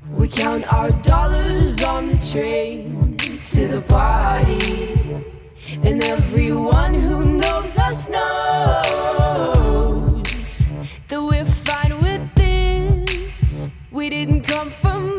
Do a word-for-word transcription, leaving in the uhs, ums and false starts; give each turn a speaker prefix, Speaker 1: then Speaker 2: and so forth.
Speaker 1: We count our dollars on the train to the party, and everyone who knows us knows that we're fine with this. We didn't come from